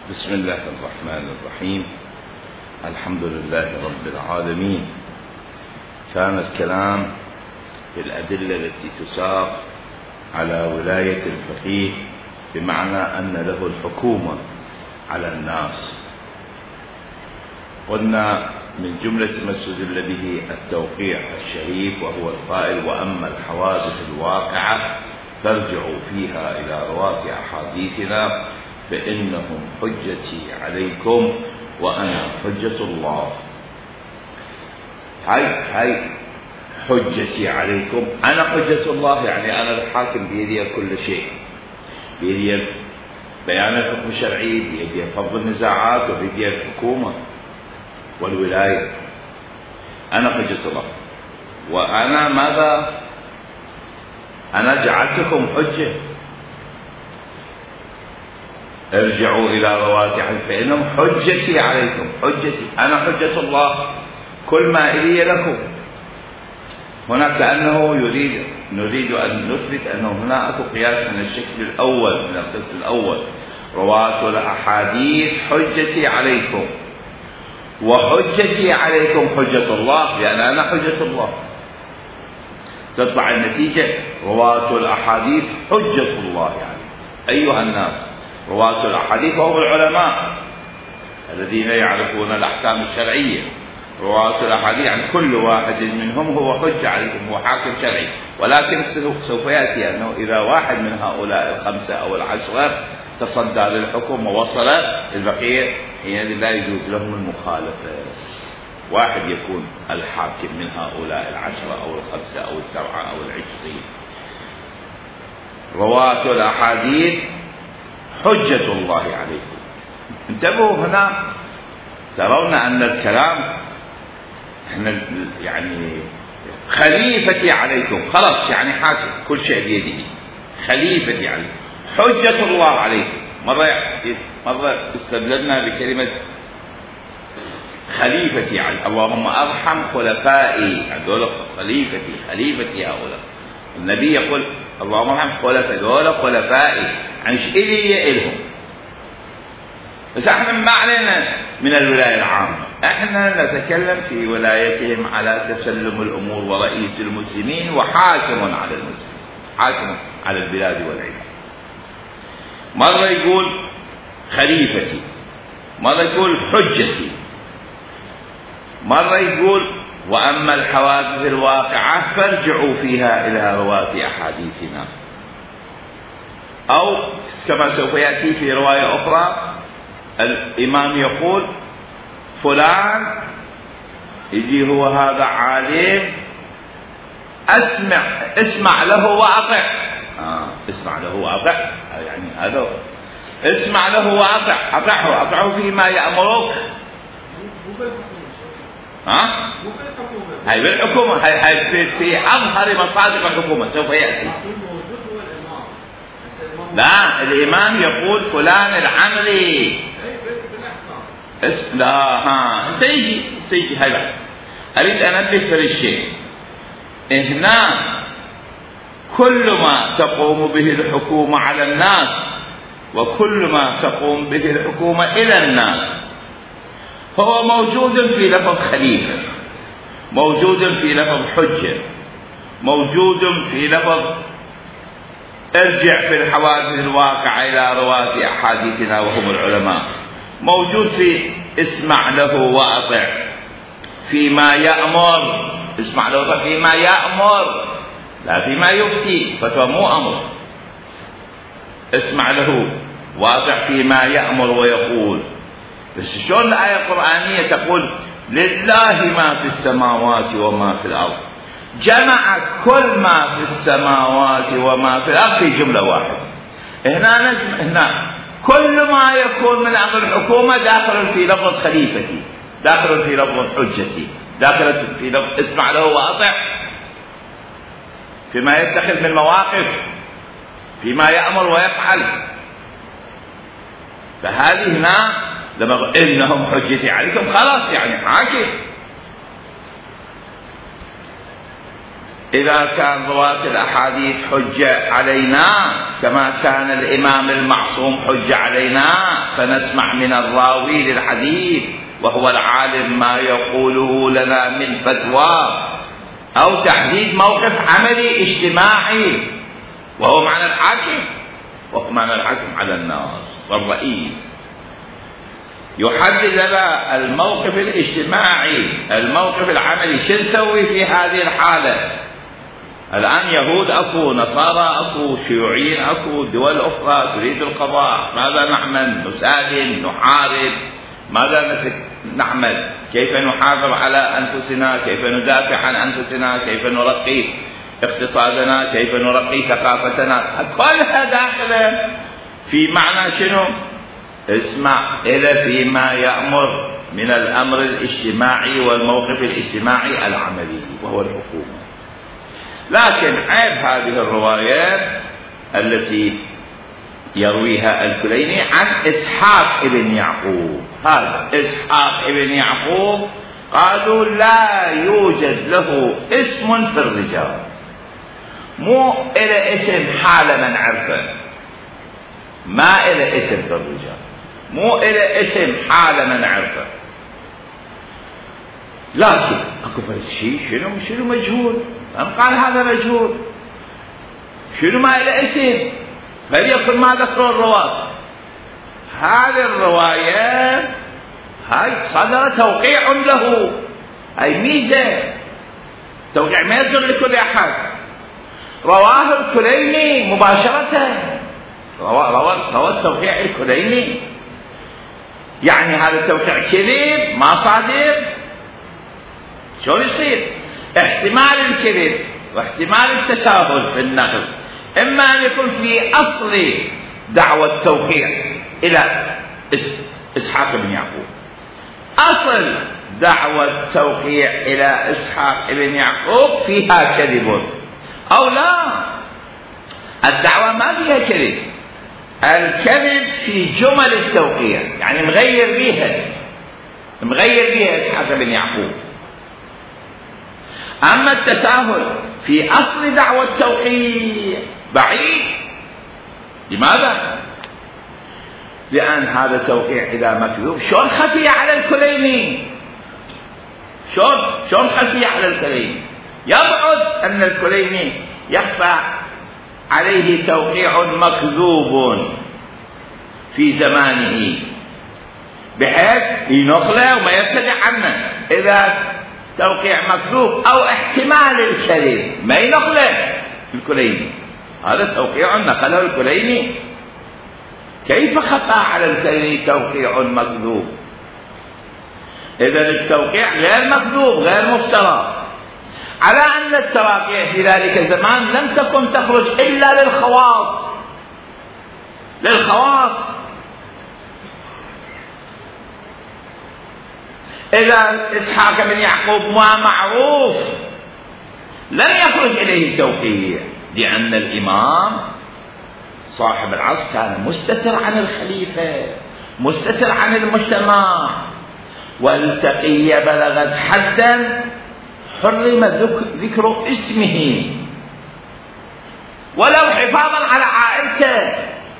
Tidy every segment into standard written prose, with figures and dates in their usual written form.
بسم الله الرحمن الرحيم. الحمد لله رب العالمين. كان الكلام في الأدلة التي تساق على ولاية الفقيه بمعنى أن له الحكومة على الناس. قلنا من جملة ما استدل به التوقيع الشريف وهو القائل: وأما الحوادث الواقعة فارجعوا فيها إلى رواة أحاديثنا فإنهم حجتي عليكم وأنا حجة الله. هاي حجتي عليكم، أنا حجة الله، يعني أنا الحاكم، بيدي كل شيء، بيدي بيان الحكم الشرعي، بيدي فض النزاعات، وبيدي الحكومة والولاية. أنا حجة الله، وأنا ماذا؟ أنا جعلتكم حجة. ارجعوا إلى رواتهم فإنهم حجتي عليكم. حجتي أنا حجة الله، كل ما إلي لكم. هنا كأنه نريد أن نثبت أنه هناك قياس من الشكل الأول، من القسم الأول: رواة الأحاديث حجتي عليكم، وحجتي عليكم حجة الله، لأن أنا حجة الله. تطلع النتيجة رواة الأحاديث حجة الله، يعني أيها الناس رواة الأحاديث وهم العلماء الذين يعرفون الأحكام الشرعية. رواة الأحاديث يعني كل واحد منهم هو حجة عليكم، هو حاكم شرعي. ولكن سوف يأتي أنه إذا واحد من هؤلاء الخمسة أو العشرة تصدى للحكم ووصل، البقية حينئذ لا يجوز لهم المخالفة. واحد يكون الحاكم من هؤلاء العشرة أو الخمسة أو السبعة أو العشرين. رواة الأحاديث حجة الله عليكم. انتبهوا هنا، ترون أن الكلام احنا يعني خليفتي عليكم، خلاص يعني حاكم، كل شيء بيده. خليفتي عليكم، حجة الله عليكم. مرة استدللنا بكلمة خليفتي عليكم. اللهم أرحم خلفائي، هذول خليفتي هؤلاء. النبي يقول اللهم ارحم خلفائي، هذول خلفائي، يعني ايش إلي إلهم. بس احنا ما علينا من الولاية العامة، احنا نتكلم في ولايتهم على تسلم الأمور ورئيس المسلمين وحاكم على المسلمين، حاكم على البلاد والعباد. مرة يقول خليفتي، مرة يقول حجتي، مرة يقول وأما الحوادث الواقعة فارجعوا فيها إلى رواة أحاديثنا. أو كما سوف يأتي في رواية أخرى الإمام يقول فلان يجي هو هذا عالم، اسمع له وأطع. اسمع له وأطع، يعني هذا اسمع له وأطع، أطعه فيما يأمرك. هاي بالحكومة، هاي في أظهر مصادر الحكومة سوف يأتي. لا، الإمام يقول فلان العملي لا سيجي هذا. أريد أن أنبه في الشيء هنا: كل ما تقوم به الحكومة على الناس وكل ما تقوم به الحكومة إلى الناس هو موجود في لفظ خليفة، موجود في لفظ حجة، موجود في لفظ ارجع في الحوادث الواقعة إلى رواة أحاديثنا وهم العلماء، موجود في اسمع له وأطع فيما يأمر. اسمع له وأطع فيما يأمر، لا فيما يفتي، فتوى مو أمر. اسمع له وأطع فيما يأمر ويقول. بس شلون الآية القرآنية تقول لله ما في السماوات وما في الأرض؟ جمعت كل ما في السماوات وما في الأرض في جملة واحدة. هنا كل ما يكون من أمر الحكومة داخل في لفظ خليفتي، داخل في لفظ حجتي، داخل في لفظ اسمع له وأطع فيما يتخذ من مواقف، فيما يأمر ويفعل. فهذه هنا لما إنهم حجتي عليكم، خلاص يعني حاكم. إذا كان رواة الأحاديث حجة علينا كما كان الإمام المعصوم حجة علينا، فنسمع من الراوي للحديث وهو العالم ما يقوله لنا من فتوى، أو تحديد موقف عملي اجتماعي وهو معنى الحاكم، وهو معنى الحاكم على الناس والرئيس. يحدد لنا الموقف الاجتماعي، الموقف العملي، شو نسوي في هذه الحالة؟ الآن يهود أكو، نصارى أكو، شيوعيين أكو، دول أخرى تريد القضاء، ماذا نعمل؟ نسالم، نحارب، ماذا نعمل؟ كيف نحافظ على أنفسنا؟ كيف ندافع عن أنفسنا؟ كيف نرقي اقتصادنا؟ كيف نرقي ثقافتنا؟ كلها داخلة في معنى شنو؟ اسمع إلى فيما يأمر من الأمر الاجتماعي والموقف الاجتماعي العملي وهو الحكومة. لكن عيب هذه الروايات التي يرويها الكليني عن إسحاق ابن يعقوب، هذا إسحاق ابن يعقوب قالوا لا يوجد له اسم في الرجال، مو إلى اسم حال من عرفه، ما إلى اسم في الرجال، مو إلى اسم حال من عرفه. لكن اكو شيء شنو مجهول، قال هذا مجهول، شنو ما إلى اسم، فليكن ما ذكروا الرواة. هذه الرواية هاي صدر توقيع له، هاي ميزة، توقيع ما يصدر لكل أحد. رواه الكليني مباشرة، روى التوقيع الكليني، يعني هذا التوقيع كذب ما صادق، شو يصير؟ احتمال الكذب واحتمال التساهل في النقل، إما أن يكون في أصل دعوة التوقيع إلى إسحاق بن يعقوب، أصل دعوة التوقيع إلى إسحاق بن يعقوب فيها كذب، أو لا، الدعوة ما فيها كذب، الكذب في جمل التوقيع، يعني مغير بيها إسحاق بن يعقوب. أما التساهل في أصل دعوة التوقيع بعيد. لماذا؟ لأن هذا التوقيع إذا مكذوب شلون خفي على الكليني؟ شلون خفي على الكليني؟ يبعد أن الكليني يخفى عليه توقيع مكذوب في زمانه بحيث ينقله وما يبتدع عنه. إذا توقيع مكذوب أو احتمال الكذب ما ينقله الكليني، هذا توقيع نقله الكليني. كيف خفى على الكليني توقيع مكذوب؟ إذن التوقيع غير مكذوب غير مفترى، على أن التواقيع في ذلك الزمان لم تكن تخرج إلا للخواص. إذا إسحاق بن يعقوب ما معروف لم يخرج إليه التوقيع، لأن الإمام صاحب العصر كان مستتر عن الخليفة، مستتر عن المجتمع، والتقية بلغت حدا حرم ذكر اسمه ولو حفاظا على عائلته،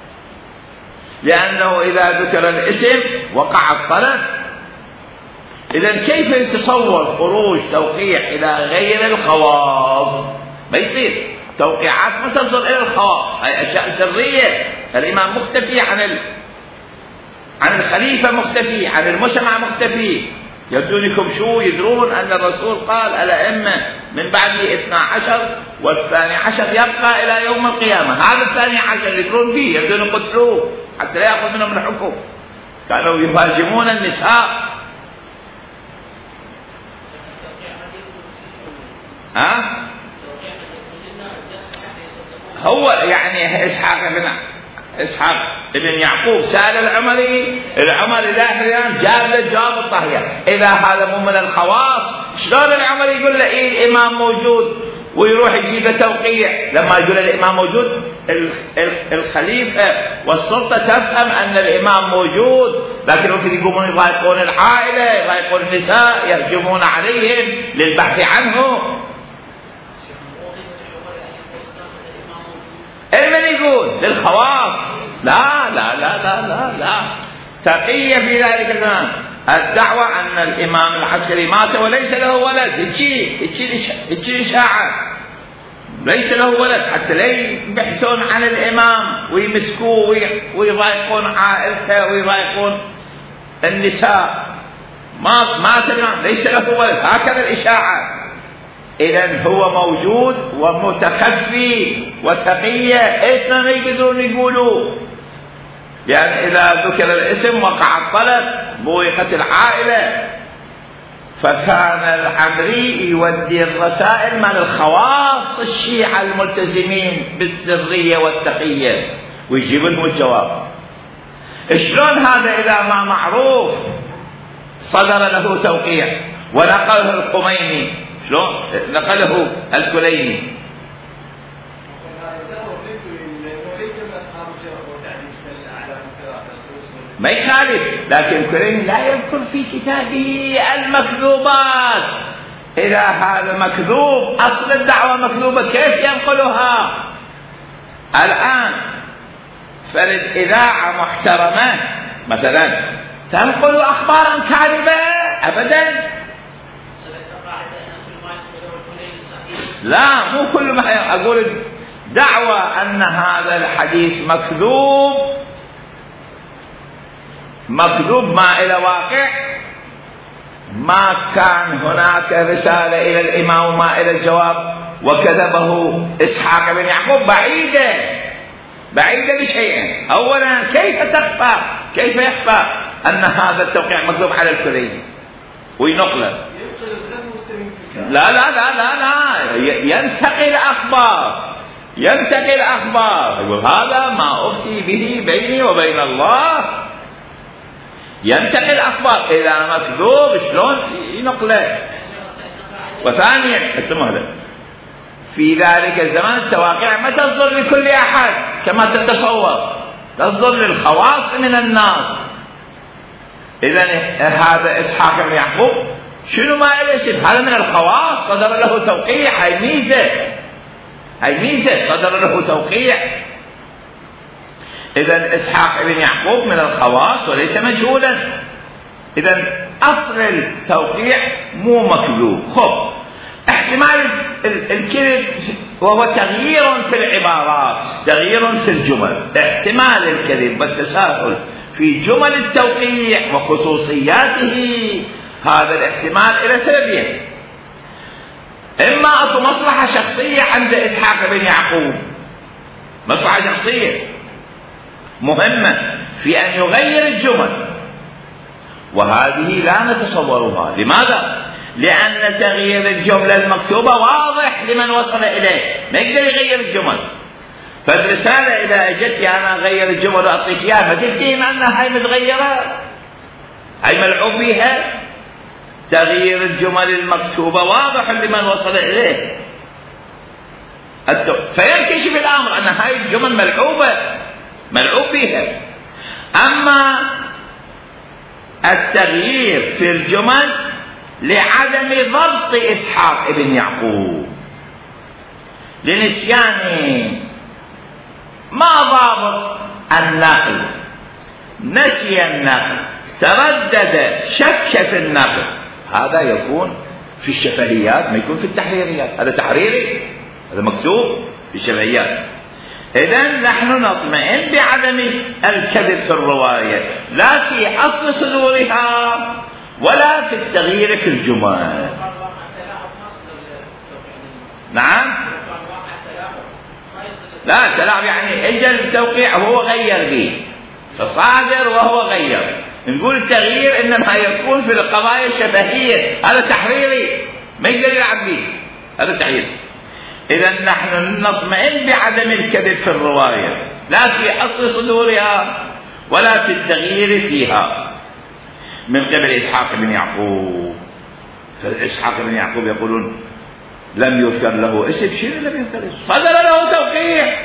لأنه إذا ذكر الاسم وقع الطلب. إذن كيف يتصور خروج توقيع إلى غير الخواص؟ ما يصير. توقيعات ما تصدر إلى الخواص، هي أشياء سرية. الإمام مختفي عن الخليفة، مختفي عن المجتمع، مختفي. يبدونكم شو يدرون أن الرسول قال الأئمة من بعد 12 وال12 يبقى إلى يوم القيامة. هذا 12 يدرون به، يبدون قتلوه حتى لا يأخذ منهم الحكم. كانوا يهاجمون النساء. هو يعني إسحاق ابن يعقوب سأل العمري داخليا جاب له جواب الطهية. إذا هذا مو من الخواص، شلون العمري يقول له إيه الإمام موجود ويروح يجيب توقيع؟ لما يقول الإمام موجود، الخليفة والسلطة تفهم أن الإمام موجود، لكن ممكن يقومون يضايقون العائلة، يضايقون النساء، يهجمون عليهم للبحث عنه. من يقول للخواص؟ لا لا لا لا لا لا، تقية في ذلك الزمان. الدعوة أن الإمام العسكري مات وليس له ولد، هيجي إشاعة ليس له ولد، حتى لا يبحثون عن الإمام ويمسكوه ويضايقون عائلته ويضايقون النساء. مات الإمام ليس له ولد، هكذا الإشاعة. إذن هو موجود ومتخفي وتقية، إيش ما يقدرون يقولوا، لأن إذا ذكر الاسم وقع الطلب بويقت العائلة. فكان العمري يودي الرسائل من الخواص الشيعة الملتزمين بالسرية والتقية ويجيب لهم الجواب. شلون هذا إذا ما معروف صدر له توقيع ونقله الخميني؟ شلون نقله الكليني؟ ما يخالف، لكن الكليني لا يذكر في كتابه المكذوبات. إذا هذا مكذوب، أصل الدعوة مكذوبة، كيف ينقلها؟ الآن فرد إذاعة محترمة مثلا تنقل أخبارا كاذبة أبدا. لا، مو كل ما أقول دعوة أن هذا الحديث مكذوب ما إلى واقع. ما كان هناك رسالة إلى الإمام وما إلى الجواب، وكذبه إسحاق بن يعقوب بعيدة بشيئين. أولا كيف يخفى أن هذا التوقيع مكذوب على الكلي وينقله؟ لا لا لا لا لا، ينتقل أخبار يقول هذا ما أفتي به بيني وبين الله. ينتقل أخبار، إذا مكذوب شلون ينقله؟ وثانيا في ذلك الزمان التواقع ما تصدر لكل أحد كما تتصور، تصدر للخواص من الناس. إذن هذا إسحاق بن يعقوب شنو ما إليه؟ هذا من الخواص، صدر له توقيع، هاي ميزة صدر له توقيع. إذن إسحاق بن يعقوب من الخواص وليس مجهولا. إذن أصل التوقيع مو مكذوب. خب، احتمال الكذب وهو تغيير في العبارات، تغيير في الجمل. احتمال الكذب والتساهل في جمل التوقيع وخصوصياته، هذا الاحتمال إلى سببين: إما أكو مصلحة شخصية عند إسحاق بن يعقوب، مصلحة شخصية مهمة في أن يغير الجمل، وهذه لا نتصورها. لماذا؟ لأن تغيير الجملة المكتوبة واضح لمن وصل إليه، ما يقدر يغير الجمل. فالرسالة إذا أجت أنا أغير الجمل وأعطيك إياها، فتفتهم أنها هاي متغيرة، هاي ملعوب بها. تغيير الجمل المكتوبة واضح لمن وصل إليه، فينكشف الأمر أن هاي الجمل ملعوب بها. أما التغيير في الجمل لعدم ضبط إسحاق بن يعقوب، لنسيانه، ما ضابط النقل، نسي النقل، تردد، شك في النقل. هذا يكون في الشفهيات، ما يكون في التحريريات. هذا تحريري، هذا مكتوب في الشفهيات. إذن نحن نطمئن بعدم الكذب في الرواية، لا في أصل صدورها ولا في التغيير في الجمل. نعم، لا تلاعب، يعني اجى التوقيع وهو غير به، فصادر وهو غير. نقول التغيير إنما يكون في القضايا الشفهية، هذا تحريري ما يقدر يلعب به، هذا تحريري. إذن نحن نطمئن بعدم الكذب في الرواية، لا في أصل صدورها ولا في التغيير فيها من قبل إسحاق بن يعقوب. فإسحاق بن يعقوب يقولون لم يذكر له اسم، شيء لم يذكر اسم، صدر له توقيع،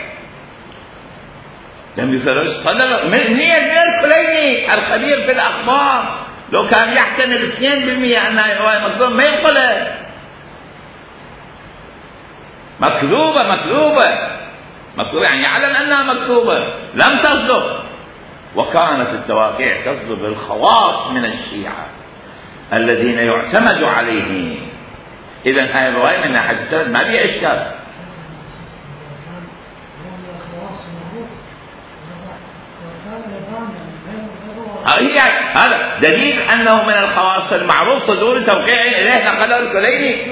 لم يذكر اسم، صدر من الكليني الخبير في الأخبار. لو كان يحتمل 2% أنها رواية مكذوبة ما ينقلها. مكذوبة يعني يعلم أنها مكذوبة، لم تصدق. وكانت التوقيع تصدر بالخواص من الشيعة الذين يعتمد عليهم. إذن هذه الرواية من أحد السلف ما فيها إشكال. هذا دليل أنه من الخواص المعروف صدور توقيع إليه نقله الكليني.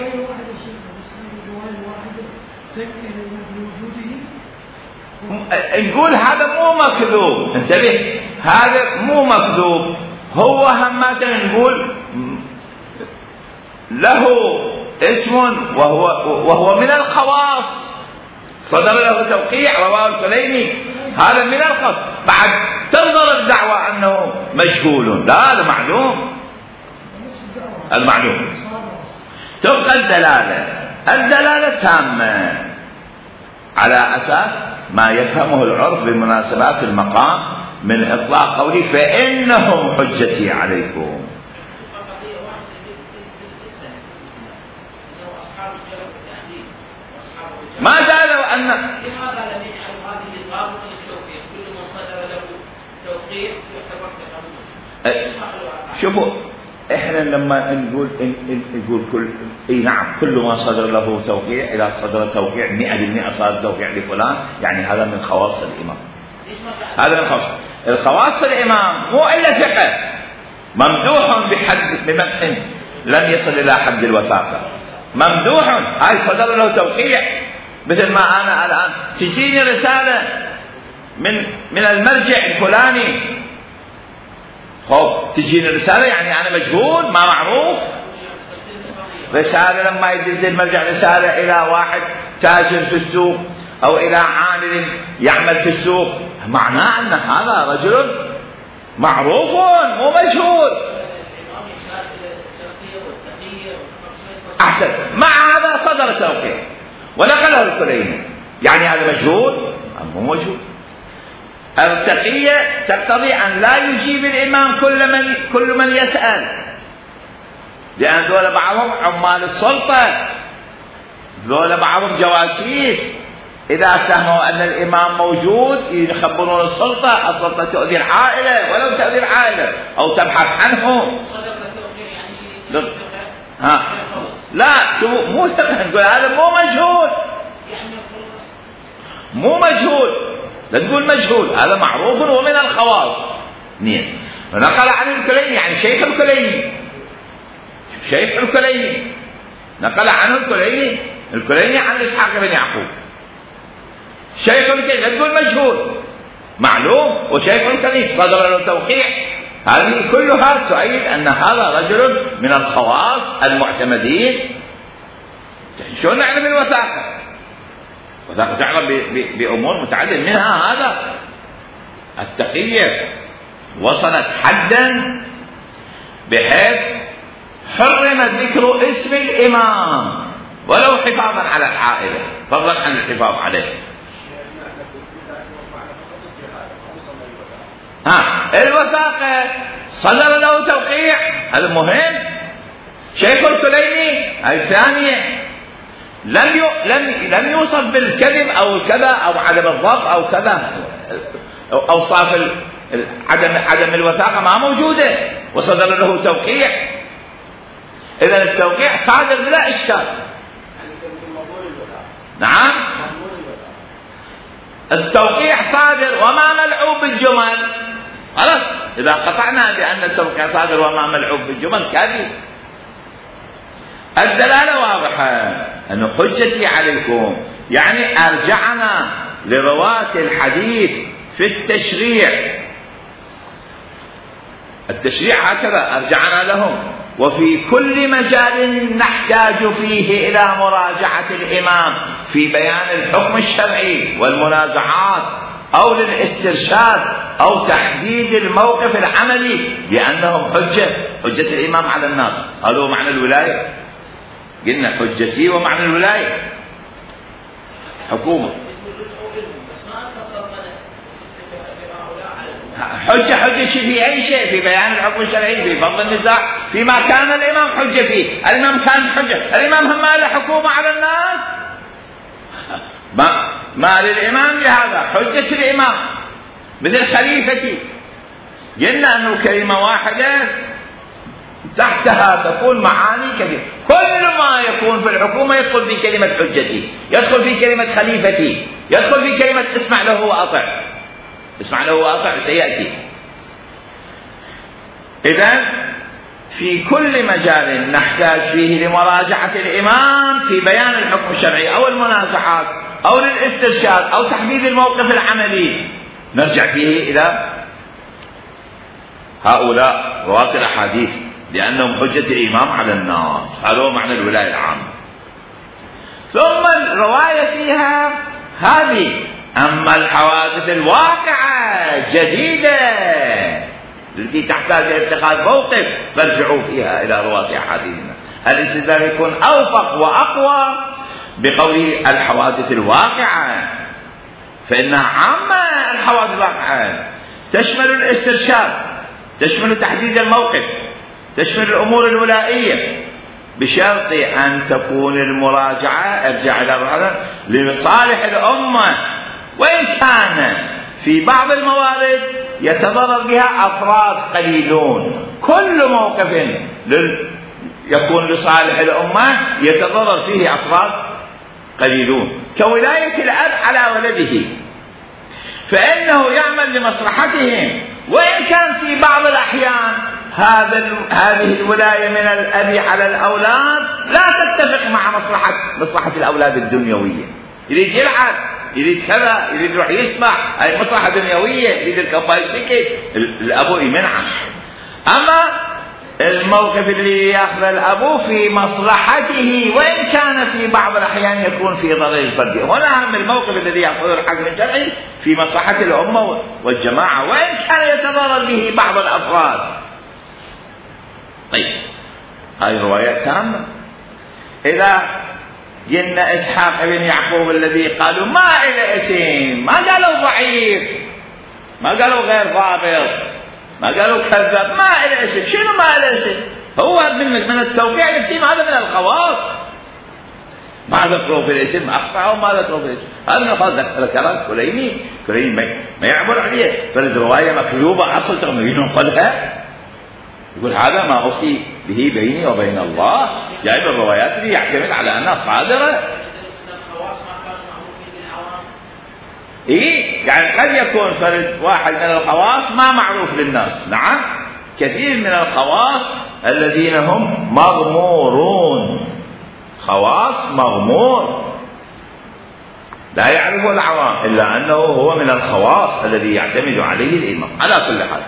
نقول هذا مو مكذوب، انتبه، هذا مو مكذوب، هو همات نقول له اسم وهو من الخواص صدر له توقيع رواه الكليني، هذا من الخواص. بعد تنظر الدعوة أنه مجهول، لا هذا معلوم، المعلوم. تبقى الدلالة تامة على أساس ما يفهمه العرف بمناسبات المقام من إطلاق قولي فإنهم حجتي عليكم. ما زالوا أن شوفوا احنا لما نقول نعم كل ما صدر له توقيع، اذا صدر توقيع 100% صار توقيع لفلان، يعني هذا من خواص الامام. هذا من خواص الامام، مو الا ثقه ممدوح بمدح لم يصل الى حد الوثاقه، ممدوح هاي صدر له توقيع. مثل ما انا الان تجيني رساله من المرجع الفلاني، خب تجيني رسالة يعني أنا مجهول ما معروف. رسالة لما يدز المرجع رسالة إلى واحد تاجر في السوق أو إلى عامل يعمل في السوق، معناه أن هذا رجل معروف مو مجهول. أحسن، مع هذا صدر توقيع ونقله الكليني، يعني هذا مجهول مو مجهول. التقية تقتضي أن لا يجيب الإمام كل من يسأل، لأن ذولا بعضهم عمال السلطة، ذولا بعضهم جواسيس، إذا سمعوا أن الإمام موجود يخبرون السلطة تؤذي العائلة ولو تؤذي العائلة أو تبحث عنه. لا مو نقول هذا مو مجهول، مو مجهول، لا تقول مجهول، هذا معروف ومن الخواص. نقل عن الكليني، يعني شيخ الكليني نقل عنه الكليني عن إسحاق بن يعقوب. شيخ الكليني لا تقول مجهول، معلوم، وشيخ الكليني صدر له توقيع. هذه كلها تؤيد أن هذا رجل من الخواص المعتمدين. شلون نعلم الوثاقة؟ وذاك تعرف بأمور متعددة، منها هذا التقية وصلت حدا بحيث حرم ذكر اسم الإمام ولو حفاظا على العائلة، فضلا عن الحفاظ عليه. الوثاقة صدر له توقيع، هذا مهم. شيخ الكليني الثانية لم يوصف بالكذب أو كذا أو عدم الضبط أو كذا، أوصاف عدم الوثاقة ما موجودة وصدر له توقيع. إذن التوقيع صادر بلا إشكال. نعم، التوقيع صادر وما ملعوب بالجمل. خلاص، إذا قطعنا بأن التوقيع صادر وما ملعوب بالجمل كاذب. الدلالة واضحة أن حجتي عليكم، يعني أرجعنا لرواة الحديث في التشريع هكذا أرجعنا لهم. وفي كل مجال نحتاج فيه إلى مراجعة الإمام في بيان الحكم الشرعي والمنازعات أو للاسترشاد أو تحديد الموقف العملي بأنهم حجة الإمام على الناس. هذا هو معنى الولاية. قلنا حجتي ومعنى الولاية حكومة. حجة في أي شيء، في بيان الحكم الشرعي، في فضل النزاع، فيما كان الإمام حجة فيه. الإمام كان حجة، الإمام هم له حكومة على الناس، ما للإمام لهذا حجة الإمام مثل خليفتي قلنا أنه كلمة واحدة تحتها تكون معاني كثيرة. كل ما يكون في الحكومة يدخل في كلمة حجتي، يدخل في كلمة خليفتي، يدخل في كلمة اسمع له وأطع. اسمع له وأطع سيأتي. إذن في كل مجال نحتاج فيه لمراجعة الإمام في بيان الحكم الشرعي أو المنازعات أو للاسترشاد أو تحديد الموقف العملي، نرجع فيه إلى هؤلاء رواة الأحاديث لأنهم حجة الإمام على الناس. هذا هو معنى الولاية العامة. ثم الرواية فيها هذه. أما الحوادث الواقعة جديدة التي تحتاج إلى اتخاذ موقف فارجعوا فيها إلى رواة أحاديثنا. الاستدلال يكون أوفق وأقوى بقوله الحوادث الواقعة، فإنها عامة. الحوادث الواقعة تشمل الاسترشاد، تشمل تحديد الموقف، تشمل الأمور الولائية، بشرط أن تكون المراجعة ارجع إلى هذا لصالح الأمة، وإن كان في بعض الموارد يتضرر بها أفراد قليلون. كل موقف يكون لصالح الأمة يتضرر فيه أفراد قليلون، كولاية الأب على ولده، فإنه يعمل لمصلحتهم، وإن كان في بعض الأحيان هذه الولاية من الأب على الأولاد لا تتفق مع مصلحة الأولاد الدنيوية. يريد يلعب، يريد كذا، يريد يروح يسمع، هاي مصلحة دنيوية، يريد الكفاية سكت، الأبو يمنعه. أما الموقف اللي يأخذ الأبو في مصلحته وإن كان في بعض الأحيان يكون في ضرر الفرد، هنا هم الموقف الذي يأخذ الحكم الشرعي في مصلحة الأمة والجماعة وإن كان يتضرر به بعض الأفراد. طيب هذه روايات تامة. إذا جئنا إسحاق بن يعقوب الذي قالوا ما إلى اسم، ما قالوا ضعيف، ما قالوا غير ضابط، ما قالوا كذب، ما إلى اسم. شنو ما إلى اسم؟ هو من التوقيع الاسم، هذا من الخواص. ما ذكروا في الاسم، أخطأوا ما ذكروا في الاسم، هذا من الخواص. ذكر كليني ما يعبر عليه، فلذ رواية مكذوبة أصل تغمرين قلها، يقول هذا ما أوصي به بيني وبين الله. جايب الروايات اللي يعتمد على أنها صادرة. إيه يعني قد يكون فرد واحد من الخواص ما معروف للناس. نعم كثير من الخواص الذين هم مغمورون، خواص مغمور لا يعرفه العوام إلا أنه هو من الخواص الذي يعتمد عليه الإمام. على كل حال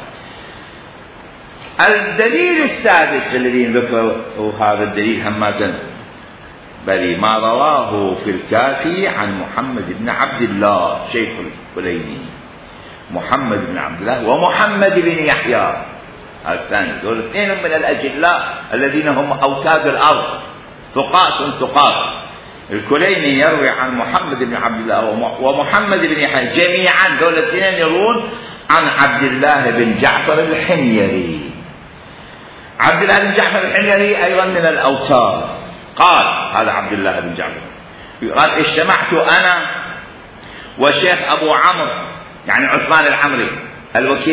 الدليل السادس الذي ذكره هذا الدليل همازا بل ما رواه في الكافي عن محمد بن عبد الله شيخ الكليني، محمد بن عبد الله ومحمد بن يحيى الثاني، دول اثنين من الأجلاء الذين هم أوتاد الأرض، ثقات. الكليني يروي عن محمد بن عبد الله ومحمد بن يحيى جميعا، دول الاثنين يروون عن عبد الله بن جعفر الحميري. عبد الله بن جعفر الحميري أيضا من الأوتاد. قال هذا عبد الله بن جعفر قال اجتمعت أنا وشيخ أبو عمرو يعني عثمان العمري الوكيل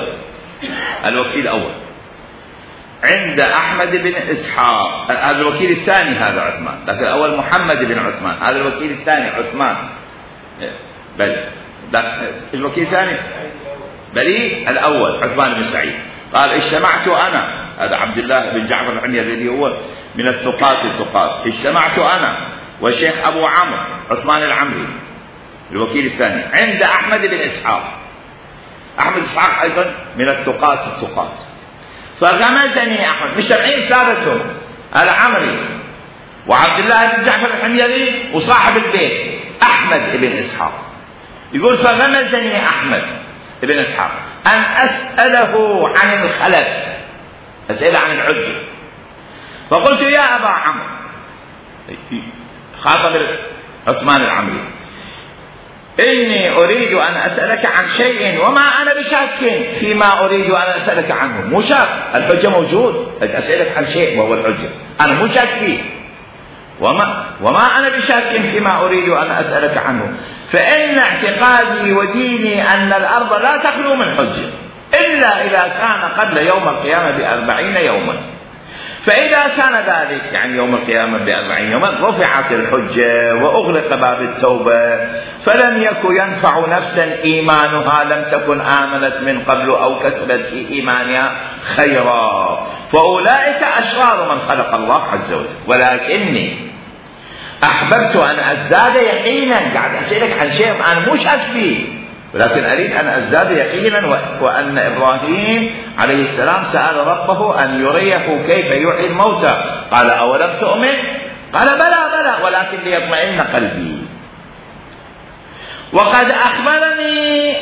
الأول عند أحمد بن إسحاق. هذا الوكيل الثاني هذا عثمان، لكن الأول محمد بن عثمان، هذا الوكيل الثاني عثمان بل الوكيل الثاني بلي الأول عثمان بن سعيد. قال اجتمعت أنا، هذا عبد الله بن جعفر الحميري الذي هو من الثقات. اجتمعت أنا وشيخ أبو عمرو عثمان العمري الوكيل الثاني عند أحمد بن إسحاق. أحمد إسحاق أيضا من الثقات. فغمزني أحمد مش سبعين ثالثهم العمري وعبد الله بن جعفر الحميري وصاحب البيت أحمد بن إسحاق. يقول فغمزني أحمد بن إسحاق أن أسأله عن الخلف، أسأله عن الحجة. فقلت يا أبا عمرو، خاطب عثمان العمري، إني أريد أن أسألك عن شيء وما أنا بشاك فيما أريد أن أسألك عنه. مو شاك، الحجة موجود، أسألك عن شيء وهو الحجة، أنا مو شاك فيه، وما أنا بشاك فيما أريد أن أسألك عنه، فإن اعتقادي وديني أن الأرض لا تخلو من حجة. إلا إذا كان قبل يوم القيامة ب40 يوما. فإذا كان ذلك يعني يوم القيامة ب40 يوما رفعت الحجة وأغلق باب التوبة، فلم يكن ينفع نفسا إيمانها لم تكن آمنت من قبل أو كسبت في إيمانها خيرا، فأولئك أشرار من خلق الله عز وجل. ولكني أحببت أن أزداد يقينا، قاعد أسألك عن شيء أنا مش أشفيه، ولكن أريد أن أزداد يقينا، وأن إبراهيم عليه السلام سأل ربه أن يريه كيف يحيي الموتى، قال أولم تؤمن؟ قال بلى ولكن ليطمئن قلبي. وقد أخبرني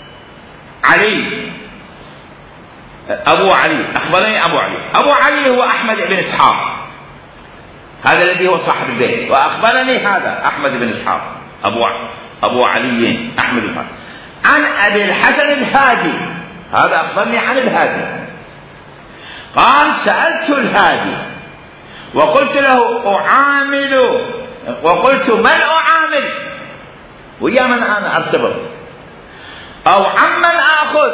أبو علي هو أحمد بن إسحاق، هذا الذي هو صاحب البيت، وأخبرني هذا أحمد بن إسحاق أبو علي أحمد بن إسحاق عن أبي الحسن الهادي، هذا أخبرني عن الهادي، قال سألت الهادي وقلت له وقلت من أعامل، ويا من أنا أرتبط، أو عمن أخذ،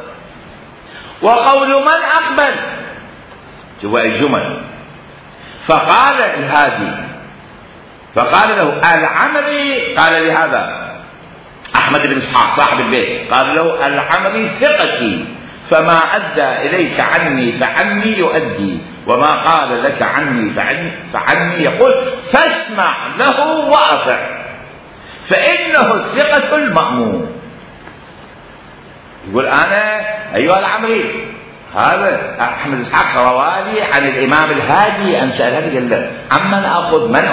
وقول من أقبل، شوف الجمل. فقال الهادي فقال له العمري، قال لهذا أحمد بن إسحاق صاحب البيت، قال له العمري ثقتي، فما أدى إليك عني فعني يؤدي، وما قال لك عني فعني يقول، فاسمع له وأطع، فإنه الثقة المأمون. يقول أنا أيها العمري، هذا أحمد إسحاق روالي عن الإمام الهادي أن سأله قال له عمن أخذ، من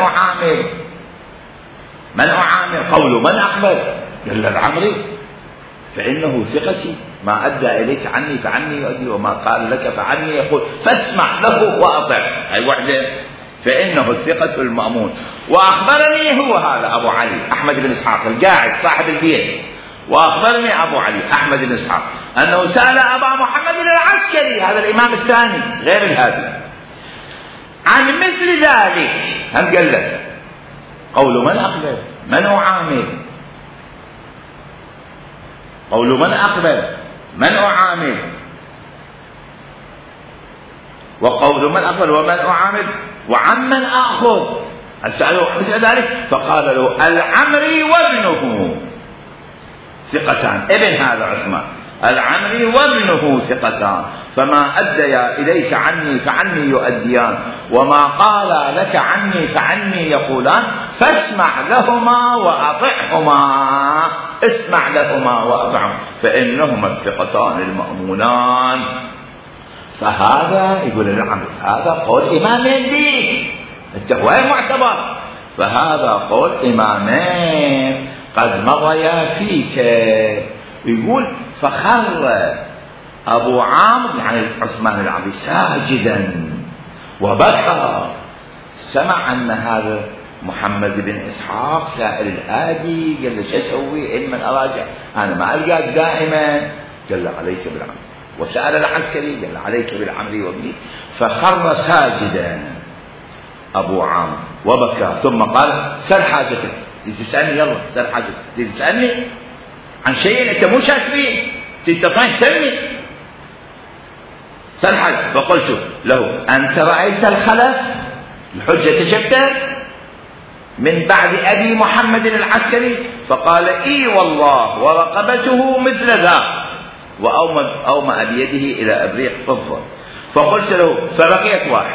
أعامل، قول من أقبل، قال له العمري، فإنه ثقتي، ما أدى إليك عني فعني يؤدي، وما قال لك فعني يقول، فاسمع له وأطع، أي وحده، فإنه الثقة المأمون. وأخبرني هو هذا أبو علي أحمد بن إسحاق القاعد صاحب البيت، وأخبرني أبو علي أحمد بن إسحاق أنه سأل أبا محمد العسكري، هذا الإمام الثاني غير الهادي، عن مثل ذلك، هم قال له قول من أقبل، من أعامل، قول من أقبل، من أعامل، وقول من أقبل ومن أعامل، وعمن أخذ، سأله مثل ذلك، فقال له العمري وابنه ثقتان، ابن هذا عثمان، العمري وابنه ثقتان، فما أديا إليك عني فعني يؤديان، وما قال لك عني فعني يقولان، فاسمع لهما وأطعهما، اسمع لهما وأطعهما، فإنهما الثقتان المأمونان. فهذا يقول العمري هذا قول إمامين بيك، التقوى معتبر، فهذا قول إمامين قد مضيا فيك. يقول فخر أبو عامر يعني عثمان العمري ساجدا وبكى، سمع أن هذا محمد بن إسحاق سائل الهادي، قال له شو أسوي إن من أراجع، أنا ما ألقاك دائما، قال له عليك بالعمري، وسأل العسكري قال له عليك بالعمري وابني، فخر ساجدا أبو عامر وبكى، ثم قال سل حاجتك، تسألني يلا سل حاجتك، تسألني عن شيء أنت مو شاك فيه، تستطيع سلني سل حاجتك. فقلت له أنت رأيت الخلف، الحجة شفته من بعد أبي محمد العسكري؟ فقال إي والله، ورقبته مثل ذا، وأومأ بيده إلى أبريق فضة. فقلت له فبقيت واحد،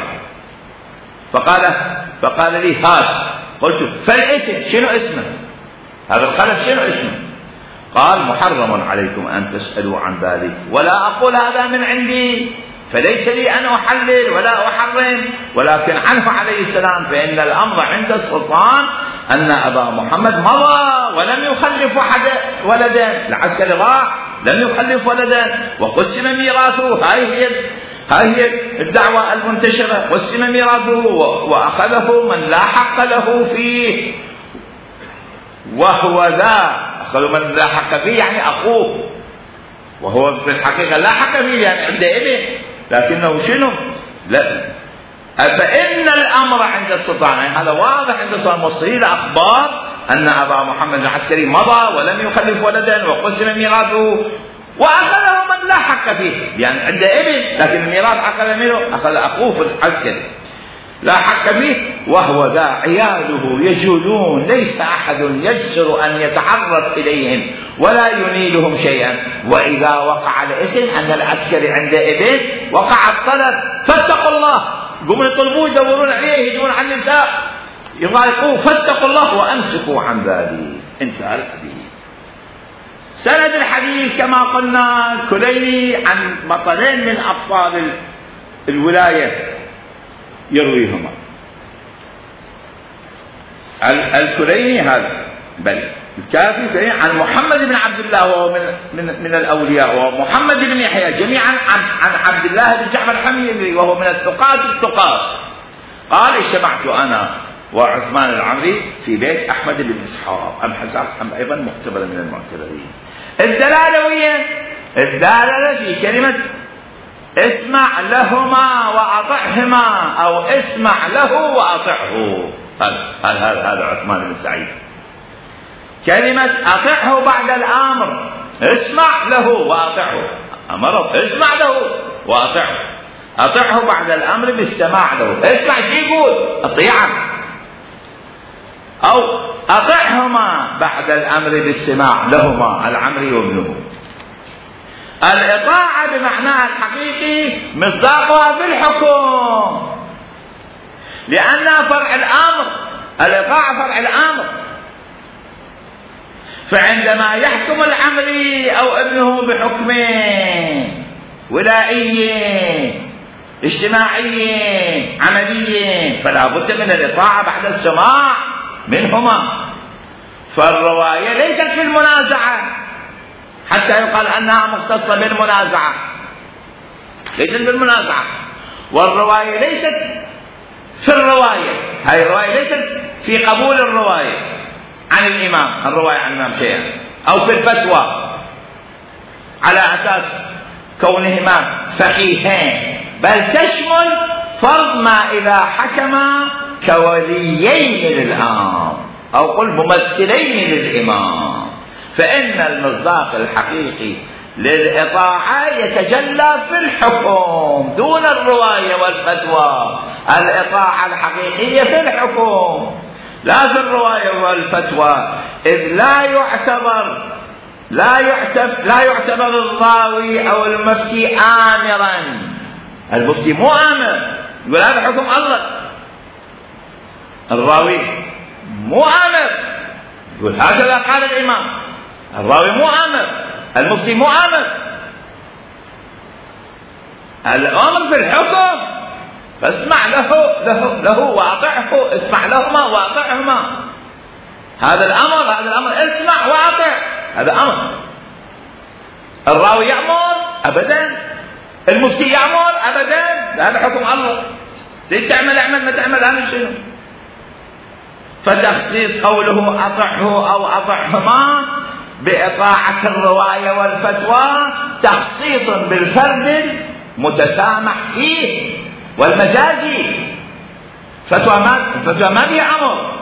فقال لي هات، قلت فالاسم شنو اسمه، هذا الخلف شنو اسمه؟ قال محرم عليكم أن تسألوا عن ذلك، ولا أقول هذا من عندي، فليس لي أن أحلل ولا أحرم، ولكن عنه عليه السلام، فإن الأمر عند السلطان أن أبا محمد مضى ولم يخلف ولدا، العسكري راح لم يخلف ولدا، وقسم ميراثه، هاي هي الدعوة المنتشرة، قسم ميراثه وأخذه من لا حق له فيه، وهو ذا أخذ من لا حق فيه يعني أخوه، وهو في الحقيقة لا حق فيه يعني عنده ابن، لكنه شنو؟ لا. فإن الأمر عند السلطان، يعني هذا واضح عند السلطان، وصيل أخبار أن أبا محمد العسكري مضى ولم يخلف ولدا، وقسم ميراثه وأخذه من لا حق فيه، يعني عنده ابن لكن الميراث أخذ منه، أخذ أخوه في العسكري لا حق فيه، وهو ذا عياله يجولون ليس أحد يجسر أن يتعرف إليهم ولا ينيلهم شيئا. وإذا وقع الاسم أن العسكري عنده ابن وقع الطلب فاتقوا الله، قوموا يطلبوه يدورون عليه يهجمون على النساء يضايقوه، فاتقوا الله وأمسكوا عن ذلك. انتهى الحديث. سند الحديث كما قلنا الكليني عن بطلين من أبطال الولاية يرويهما. الكليني هذا بل الكافي عن محمد بن عبد الله وهو من الأولياء، ومحمد بن يحيى جميعا عن عبد الله بن جعفر الحميري وهو من الثقات قال اجتمعت أنا وعثمان العمري في بيت أحمد بن إسحاق أم حساب أم أيضا مختبر من المعتبرين. الدلالة وين؟ الدلالة في كلمة اسمع لهما وأطعهما أو اسمع له وأطعه. هذا عثمان بن سعيد. كلمة أطعه بعد الأمر، اسمع له وأطعه، أمره اسمع له وأطعه، أطعه بعد الأمر بالسماع له، اسمع شو يقول أطيعه، أو أطعهما بعد الأمر بالسماع لهما العمري وابنه. الإطاعة بمعناها الحقيقي مصداقها في الحكم، لأنها فرع الأمر، الإطاعة فرع الأمر. فعندما يحكم العمري أو ابنه بحكمين ولائيين اجتماعيين عمليين فلا بد من الإطاعة بعد السماع منهما. فالرواية ليست في المنازعة حتى يقال أنها مختصة بالمنازعة، ليست بالمنازعة. والرواية ليست في الرواية، هذه الرواية ليست في قبول الرواية عن الإمام، الرواية عن الإمام شيئا، أو في الفتوى على أساس كونهما فقيهين، بل تشمل فرض ما إذا حكما كوليين للأمر أو قل ممثلين للإمام، فإن المصداق الحقيقي للإطاعة يتجلى في الحكم دون الرواية والفتوى. الإطاعة الحقيقية في الحكم لا في الرواية والفتوى، إذ لا يعتبر الراوي أو المفتي آمرا. المفتي مو آمر يقول هذا حكم الله، الراوي مو آمر يقول هكذا قال الإمام، الراوي مو آمر، المفتي مو آمر. الأمر في الحكم، فاسمع له وأطعه، اسمع لهما وأطعهما. هذا الأمر اسمع وأطع، هذا أمر. الراوي يأمر أبدا، المفتي يأمر أبدا، هذا حكم الله، ليه تعمل اعمل ما تعمل هذا شنو. فتخصيص قوله أطعه أو أطعهما بإطاعة الرواية والفتوى تخصيص بالفرد متسامح فيه والمجازي. فتوى ما بها أمر،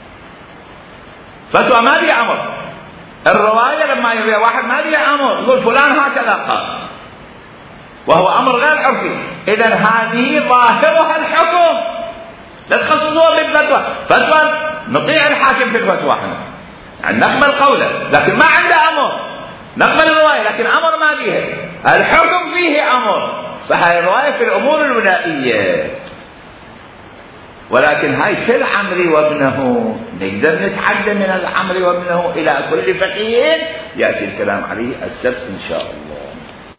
فتوى ما بها أمر. الرواية لما يبيع واحد ما بها أمر يقول فلان هكذا قال، وهو أمر غير عرفي. إذن هذه ظاهرها الحكم، لا تخصصوها بالفتوى. فتوى نطيع الحاكم في الفتوى احنا، يعني نقبل قوله لكن ما عنده أمر، نقبل الرواية لكن أمر ما بها، الحكم فيه أمر. فهذه الرواية في الأمور الولائية، ولكن هاي في العمري وابنه نقدر نتعدى من العمري وابنه إلى كل فقيه، يأتي الكلام عليه السبت إن شاء الله.